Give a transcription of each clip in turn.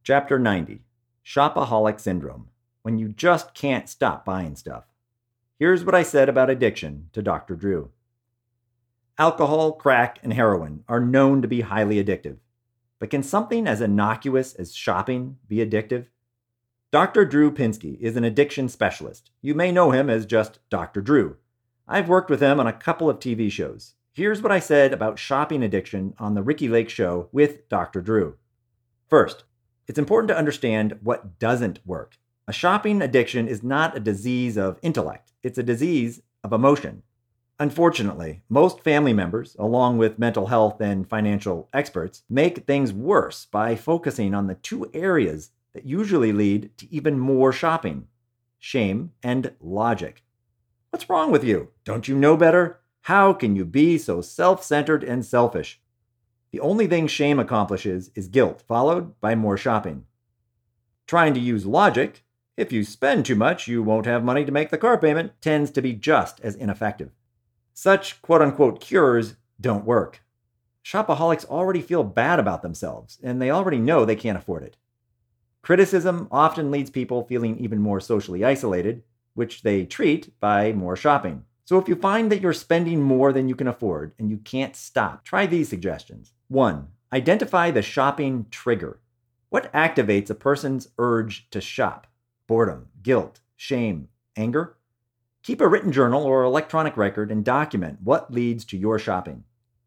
Chapter 90, Shopaholic Syndrome, when you just can't stop buying stuff. Here's what I said about addiction to Dr. Drew. Alcohol, crack, and heroin are known to be highly addictive. But can something as innocuous as shopping be addictive? Dr. Drew Pinsky is an addiction specialist. You may know him as just Dr. Drew. I've worked with him on a couple of TV shows. Here's what I said about shopping addiction on The Ricki Lake Show with Dr. Drew. First, it's important to understand what doesn't work. A shopping addiction is not a disease of intellect. It's a disease of emotion. Unfortunately, most family members, along with mental health and financial experts, make things worse by focusing on the two areas that usually lead to even more shopping: shame and logic. What's wrong with you? Don't you know better? How can you be so self-centered and selfish? The only thing shame accomplishes is guilt, followed by more shopping. Trying to use logic, if you spend too much, you won't have money to make the car payment, tends to be just as ineffective. Such quote-unquote cures don't work. Shopaholics already feel bad about themselves, and they already know they can't afford it. Criticism often leads people feeling even more socially isolated, which they treat by more shopping. So if you find that you're spending more than you can afford and you can't stop, try these suggestions. 1. Identify the shopping trigger. What activates a person's urge to shop? Boredom, guilt, shame, anger? Keep a written journal or electronic record and document what leads to your shopping.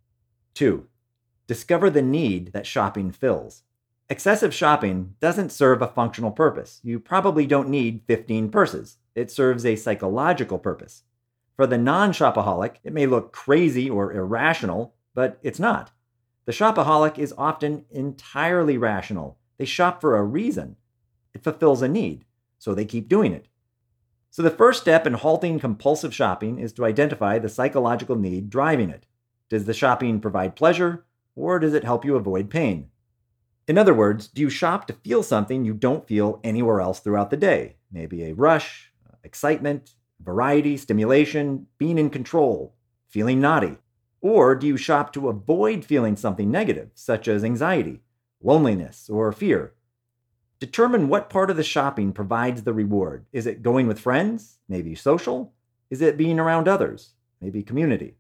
2. Discover the need that shopping fills. Excessive shopping doesn't serve a functional purpose. You probably don't need 15 purses. It serves a psychological purpose. For the non-shopaholic, it may look crazy or irrational, but it's not. The shopaholic is often entirely rational. They shop for a reason. It fulfills a need, so they keep doing it. So the first step in halting compulsive shopping is to identify the psychological need driving it. Does the shopping provide pleasure, or does it help you avoid pain? In other words, do you shop to feel something you don't feel anywhere else throughout the day? Maybe a rush, excitement, variety, stimulation, being in control, feeling naughty. Or do you shop to avoid feeling something negative, such as anxiety, loneliness, or fear? Determine what part of the shopping provides the reward. Is it going with friends? Maybe social? Is it being around others? Maybe community?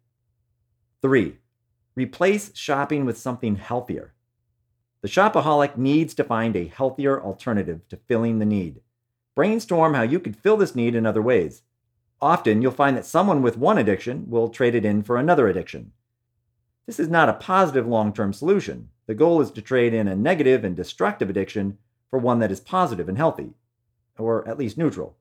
3. Replace shopping with something healthier. The shopaholic needs to find a healthier alternative to filling the need. Brainstorm how you could fill this need in other ways. Often, you'll find that someone with one addiction will trade it in for another addiction. This is not a positive long-term solution. The goal is to trade in a negative and destructive addiction for one that is positive and healthy, or at least neutral.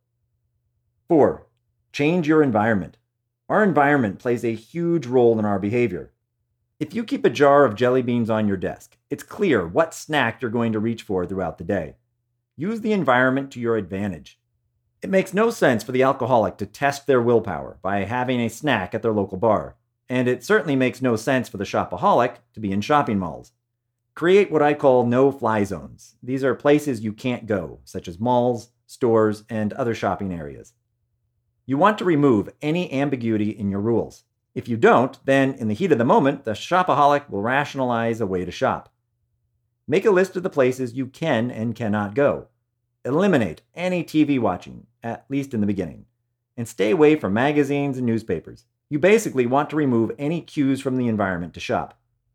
4. Change your environment. Our environment plays a huge role in our behavior. If you keep a jar of jelly beans on your desk, it's clear what snack you're going to reach for throughout the day. Use the environment to your advantage. It makes no sense for the alcoholic to test their willpower by having a snack at their local bar. And it certainly makes no sense for the shopaholic to be in shopping malls. Create what I call no-fly zones. These are places you can't go, such as malls, stores, and other shopping areas. You want to remove any ambiguity in your rules. If you don't, then in the heat of the moment, the shopaholic will rationalize a way to shop. Make a list of the places you can and cannot go. Eliminate any TV watching, at least in the beginning, and stay away from magazines and newspapers. You basically want to remove any cues from the environment to shop.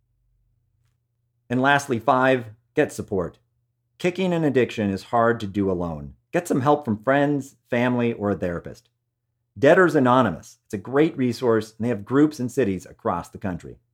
And lastly, 5, get support. Kicking an addiction is hard to do alone. Get some help from friends, family, or a therapist. Debtors Anonymous. It's a great resource, and they have groups in cities across the country.